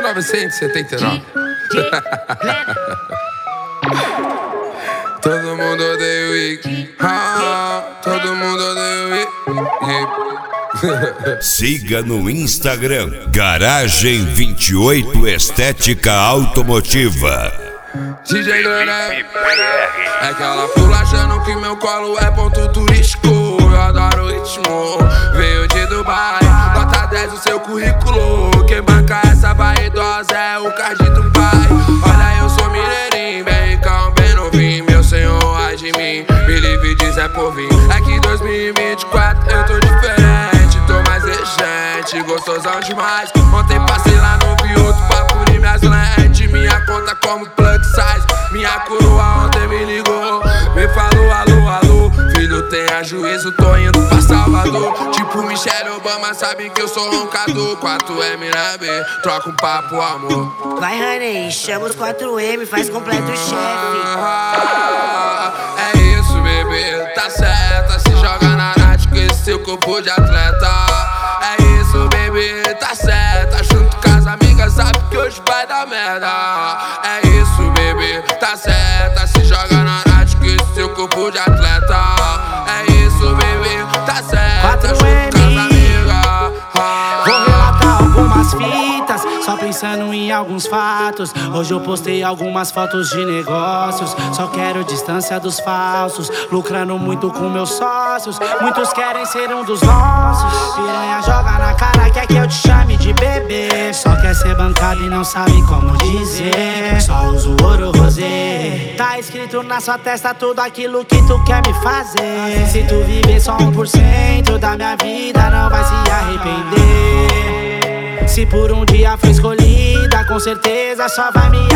1979. Todo mundo odeia o Iggy. Todo mundo odeia o Iggy. Siga no Instagram Garagem 28 Estética Automotiva. DJ Guilherme é que ela pula achando que meu colo é ponto turístico. Eu adoro o ritmo, veio de Dubai. Nota 10 o seu currículo. Quem banca essa vaidosa é o card do pai. Olha, eu sou mineirinho, bem ricão, bem novinho. Meu senhor ai de mim, me livre de Zé Povinho. É que 2024 eu tô diferente, tô mais exigente, gostosão demais. Ontem passei lá no Vioto pra pulir minhas lentes. Minha conta como plug size. Minha coroa ontem me ligou, me falou alô, alô. Filho, tenha juízo, tô indo pra Salvador. Tipo Michelle Obama, sabe que eu sou roncador. 4M na B, troca um papo, amor. Vai, honey, chama os 4M, faz completo o chefe. É isso, bebê, tá certa. Se joga na night com esse seu corpo de atleta. É isso, bebê, tá certa. Junto com as amigas, sabe que hoje vai dar merda. É isso, bebê, tá certa. Se joga na night com esse seu corpo de atleta. É isso, bebê, tá certa. Junto com as amigas. Vou relatar algumas fitas, só pensando em alguns fatos. Hoje eu postei algumas fotos de negócios. Só quero distância dos falsos, lucrando muito com meus sócios. Muitos querem ser um dos nossos. Piranha joga na cara, quer que eu te chame de bebê. Só quer ser bancado e não sabe como dizer. Só uso ouro rosé. Tá escrito na sua testa tudo aquilo que tu quer me fazer. Se tu viver só 1% da minha vida, não vai se arrepender. Se por um dia foi escolhida, com certeza só vai me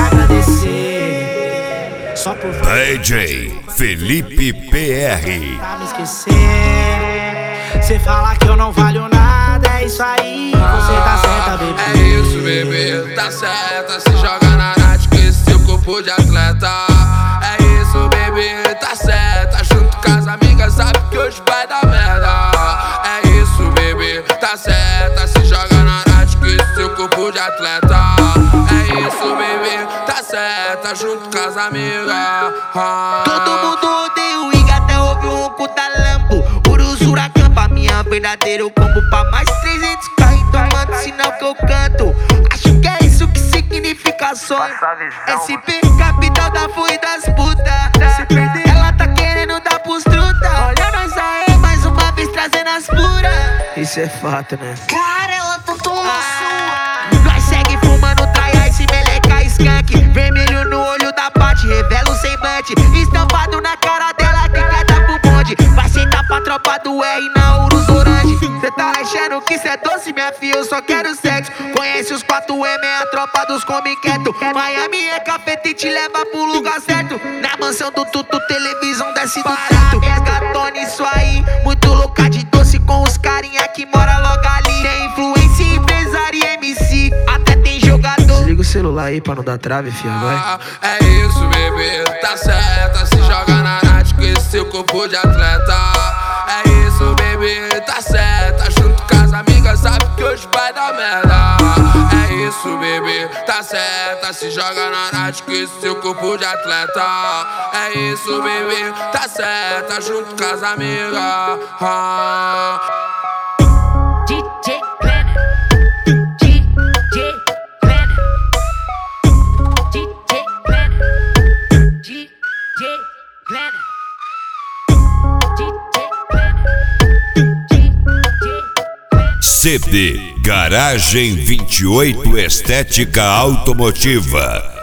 agradecer. Só por DJ Felipe PR. Pra me esquecer. Cê fala que eu não valho nada, é isso aí, você tá certa, bebê. É isso, bebê, tá certa. Se joga na night com esse seu corpo de atleta. É isso, bebê, tá certa. Junto com as amigas, sabe que hoje vai dar merda. É isso, bebê, tá certa. Se joga na night com esse seu corpo de atleta. É isso, bebê, tá certa. Junto com as amigas. Todo mundo odeia o Iggy, até ouve o ronco da Lambo. Urusura campa, minha verdadeiro combo pra mais 300k. Então manda sinal que eu canto. Acho que é isso que significa sonho. SP, capital da fui das puta. Se perder, ela tá querendo dar pros truta. Olha nós aí, mais uma vez trazendo as puras. Isso é fato, né? Cara, ela tá tomando Nós segue fumando traia, esse meleca skunk. Vermelho no olho da Paty, revela o semblante. Estampado na cara dela, que quer dar pro bonde. Vai sentar pra tropa do R na Urus Orange. Cê tá achando que cê é doce, minha filha, eu só quero sexo. Conhece os 4M, é a tropa dos come quieto. Miami é cafeta e te leva pro lugar certo. Na mansão do Tutu, televisão desce do teto. Resgatone isso aí, muito louca de doce com os carinha que mora logo ali. Tem influência, empresário e MC, até tem jogador. Liga o celular aí pra não dar trave, fia, vai. É isso, bebê, tá certa. Se joga na night com esse seu corpo de atleta. É isso, bebê, tá certa. Junto com as amigas, sabe que hoje vai dar merda. É isso, bebê, tá certa. Se joga na night com esse seu corpo de atleta. É isso, bebê, tá certa. Junto com as amigas. DJ Glenn, DJ Glenn, DJ Glenn, DJ Glenn, DJ Glenn. CD Garagem 28 Estética Automotiva.